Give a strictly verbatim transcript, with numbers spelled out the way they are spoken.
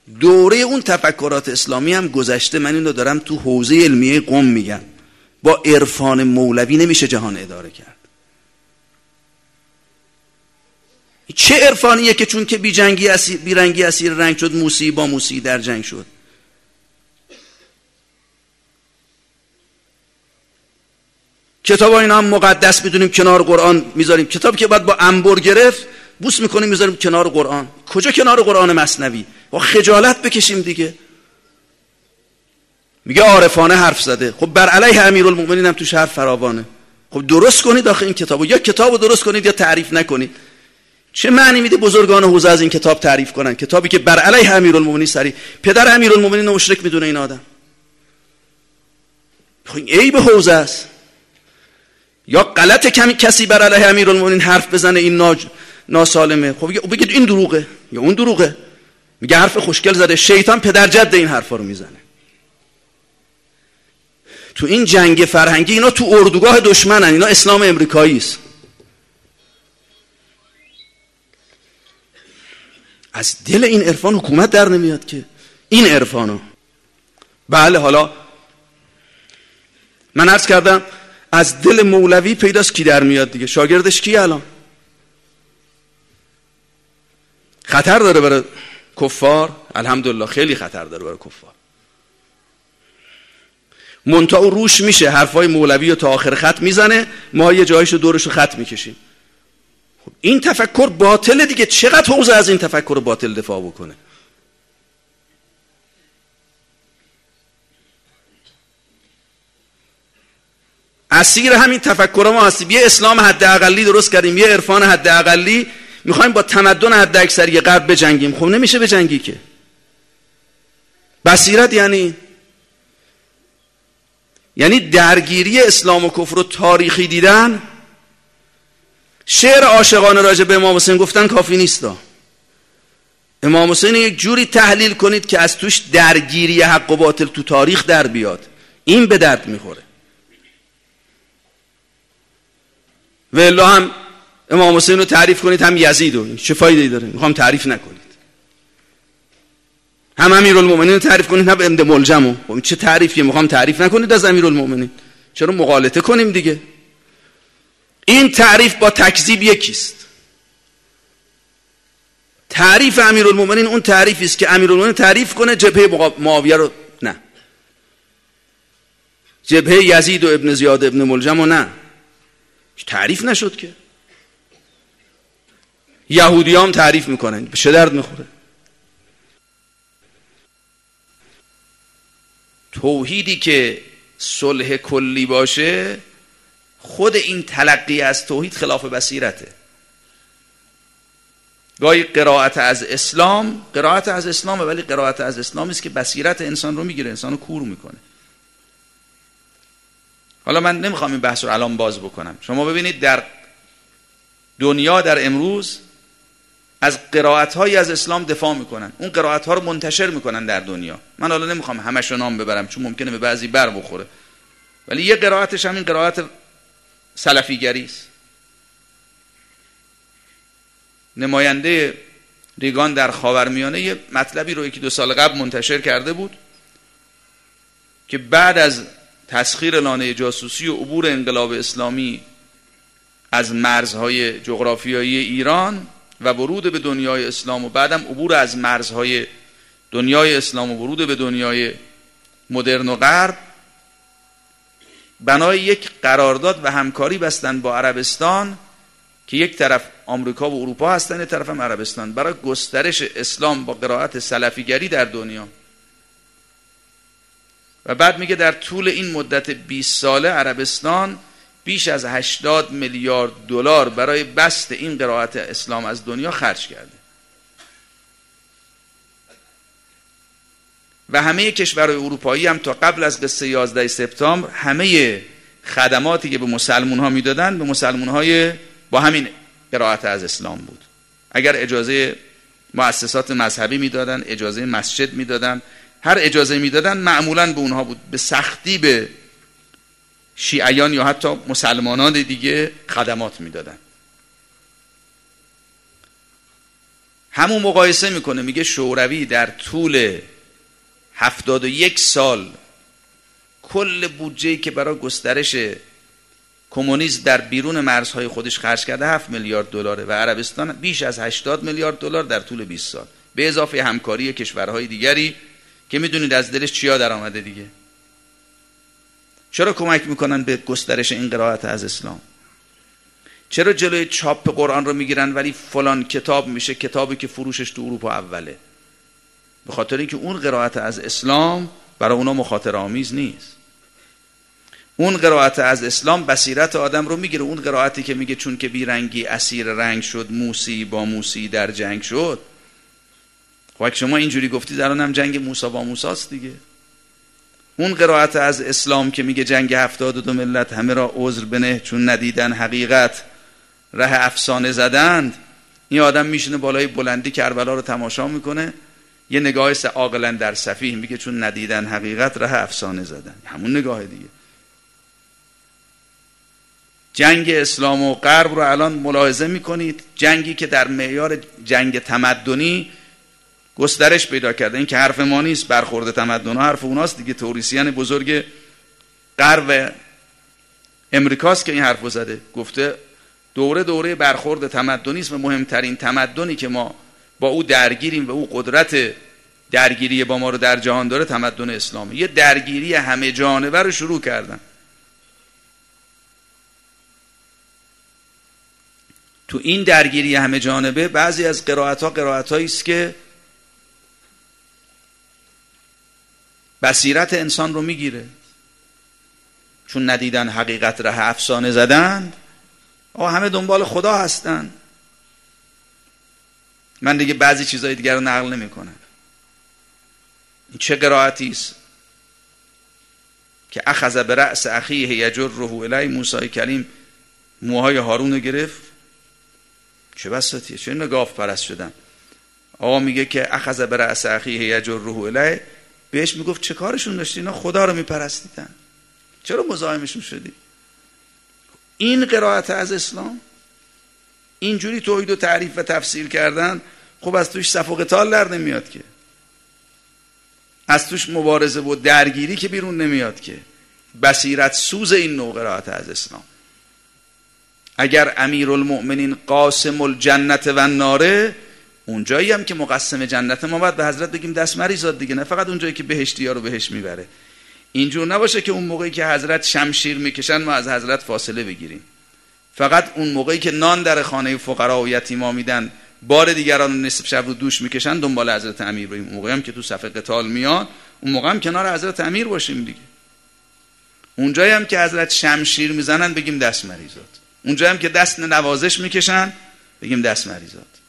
دوره اون تفکرات اسلامی هم گذشته. من اینو دارم تو حوزه علمیه قم میگم. با عرفان مولوی نمیشه جهان اداره کرد. چه عرفانیه که چون که بی جنگی اسیر بی رنگی اسیر رنگ شد، موسی با موسی در جنگ شد. کتاب اینا هم مقدس میدونیم کنار قرآن میذاریم. کتاب که باید با انبر گرفت بوس میکنیم میذاریم کنار قرآن. کجا کنار قرآن مثنوی؟ با خجالت بکشیم دیگه. میگه عارفانه حرف زده. خب بر علیه امیرالمومنین هم توش حرف فراوانه. خب درست کنید آخه این کتابو، یا کتابو درست کنید یا تعریف نکنید. چه معنی میده بزرگان حوزه از این کتاب تعریف کنن؟ کتابی که بر علیه امیرالمومنین سری پدر امیرالمومنین مشرک میدونه این آدم. خب این عیب حوزه است. یا غلط کمی کسی بر علیه امیرالمومنین حرف بزنه این ناج... ناسالمه. خب بگید این دروغه یا اون دروغه. میگه حرف خوشگل زده. شیطان پدر جد این حرفا رو میزنه. تو این جنگ فرهنگی اینا تو اردوگاه دشمنن. اینا اسلام امریکایی است. از دل این عرفان حکومت در نمیاد که این عرفانو. بله حالا من عرض کردم از دل مولوی پیداست کی در میاد دیگه. شاگردش کی الان؟ خطر داره برای کفار. الحمدلله خیلی خطر داره برای کفار. منتها او روش میشه حرفای مولوی رو تا آخر خط میزنه، ما یه جایشو دورشو خط میکشیم. خب این تفکر باطله دیگه. چقدر حوزه از این تفکر باطل دفاع بکنه؟ اسیر همین تفکر ما هستیم. یه اسلام حداقلی درست کردیم، یه عرفان حداقلی، میخوایم با تمدن حداکثری غرب بجنگیم. خب نمیشه بجنگی که. بصیرت یعنی یعنی درگیری اسلام و کفر و تاریخی دیدن. شعر عاشقانه راجع به امام حسین گفتن کافی نیست. امام حسین یک جوری تحلیل کنید که از توش درگیری حق و باطل تو تاریخ در بیاد. این به درد میخوره. و الا هم امام حسین رو تعریف کنید هم یزید رو، چه فایده‌ای داره؟ میخوام تعریف نکنید. هم امیرالمومنین رو تعریف کنید هم ابن ملجم رو. چه تعریفیه؟ میخوام تعریف نکنید از امیرالمومنین. چرا مغالطه کنیم دیگه؟ این تعریف با تکذیب یکیست. تعریف امیرالمومنین اون تعریفی است که امیرالمومنین تعریف کنه جبهه معاویه رو نه، جبهه یزید و ابن زیاد ابن ملجم رو نه. تعریف نشد که. یهودی هم تعریف میکنن، به چه درد میخوره؟ توحیدی که صلح کلی باشه، خود این تلقی از توحید خلاف بصیرته. گاهی قرائت از اسلام قرائت از اسلامه، ولی قرائت از اسلامی است که بصیرت انسان رو میگیره، انسان رو کور میکنه. حالا من نمیخوام این بحث رو الان باز بکنم. شما ببینید در دنیا در امروز از قرائت‌هایی از اسلام دفاع میکنن، اون قرائت‌ها رو منتشر میکنن در دنیا. من حالا نمیخوام همش رو نام ببرم چون ممکنه به بعضی بر بخوره، ولی یه قرائتش همین قرائت سلفیگری است. نماینده ریگان در خاورمیانه یه مطلبی رو یکی دو سال قبل منتشر کرده بود که بعد از تسخیر لانه جاسوسی و عبور انقلاب اسلامی از مرزهای جغرافیایی ایران و ورود به دنیای اسلام و بعدم عبور از مرزهای دنیای اسلام و ورود به دنیای مدرن و غرب، بنای یک قرارداد و همکاری بستن با عربستان که یک طرف آمریکا و اروپا هستن، یک طرف هم عربستان، برای گسترش اسلام با قرائت سلفیگری در دنیا. و بعد میگه در طول این مدت بیست ساله عربستان بیش از هشتاد میلیارد دلار برای بست این قرائت اسلام از دنیا خرج کرده. و همه کشورهای اروپایی هم تا قبل از قصه یازده سپتامبر همه خدماتی که به مسلمان ها میدادن به مسلمان های با همین قرائت از اسلام بود. اگر اجازه مؤسسات مذهبی میدادن، اجازه مسجد میدادن، هر اجازه میدادن معمولاً به اونها بود. به سختی به شیعیان یا حتی مسلمانان دیگه خدمات میدادن. همون مقایسه میکنه، میگه شوروی در طول هفتاد و یک سال کل بودجه‌ای که برای گسترش کمونیسم در بیرون مرزهای خودش خرج کرده هفت میلیارد دلاره و عربستان بیش از هشتاد میلیارد دلار در طول بیست سال، به اضافه همکاری کشورهای دیگری که میدونید از دلش چیا در آمده دیگه. چرا کمک میکنن به گسترش این قرائت از اسلام؟ چرا جلوی چاپ قرآن رو میگیرن ولی فلان کتاب میشه کتابی که فروشش تو اروپا اوله؟ به خاطر اینکه اون قرائت از اسلام برای اونا مخاطره آمیز نیست. اون قرائت از اسلام بصیرت آدم رو میگیره. اون قرائتی که میگه چون که بیرنگی اسیر رنگ شد، موسی با موسی در جنگ شد. خب اگه شما اینجوری گفتید الان هم جنگ موسی با موسی است دیگه. اون قرائت از اسلام که میگه جنگ هفتاد و دو ملت همه را عذر بنه چون ندیدن حقیقت ره افسانه زدند، این آدم میشینه بالای بلندی کربلا رو تماشا میکنه، یه نگاه عاقلا در سفیه میگه چون ندیدن حقیقت ره افسانه زدن. همون نگاه دیگه. جنگ اسلام و غرب رو الان ملاحظه میکنید، جنگی که در معیار جنگ تمدنی گسترش پیدا کرده. این که حرف ما نیست، برخورد تمدن ها حرف اوناست دیگه. توریسیان بزرگ غرب امریکاست که این حرفو زده، گفته دوره دوره برخورد تمدنی است و مهمترین تمدنی که ما با او درگیریم و او قدرت درگیری با ما رو در جهان داره تمدن اسلامی. یه درگیری همه جانبه رو شروع کردن. تو این درگیری همه جانبه بعضی از قرائت‌ها قرائت‌هایی است که بصیرت انسان رو میگیره. چون ندیدن حقیقت ره افسانه زدند، آه همه دنبال خدا هستن. من دیگه بعضی چیزای دیگر رو نقل نمی کنم. این چه قرائتی است که اخذ برأس اخیه یجره الی، موسی کلیم موهای هارون رو گرفت. چه بساطیه، چه نگاه پرست شدن. آقا میگه که اخذ برأس اخیه یجره الی، بهش میگفت چه کارشون داشتی؟ اینا خدا رو میپرستیدن، چرا مزاحمشون شدی؟ این قرائت از اسلام اینجوری توحید و تعریف و تفسیر کردن، خب از توش صف و قتال در نمیاد که، از توش مبارزه و درگیری که بیرون نمیاد که. بصیرت سوز این نوع قرائت از اسلام. اگر امیرالمؤمنین قاسم الجنت و الناره، اونجایی هم که مقسم جنت ما باید به حضرت بگیم دست مریزاد دیگه، نه فقط اونجایی که بهشتی ها رو بهش میبره. اینجور نباشه که اون موقعی که حضرت شمشیر میکشن ما از حضرت فاصله بگیریم. فقط اون موقعی که نان در خانه فقرا و یتیما میدن، بار دیگران نصف شب رو دوش میکشن، دنبال حضرت امیر بریم. اون موقعی هم که تو صف قتال میاد، اون موقع هم کنار حضرت امیر باشیم دیگه. اونجایی هم که حضرت شمشیر میزنن بگیم دست مریزاد. اونجایی هم که دست نوازش میکشن بگیم دست مریزاد.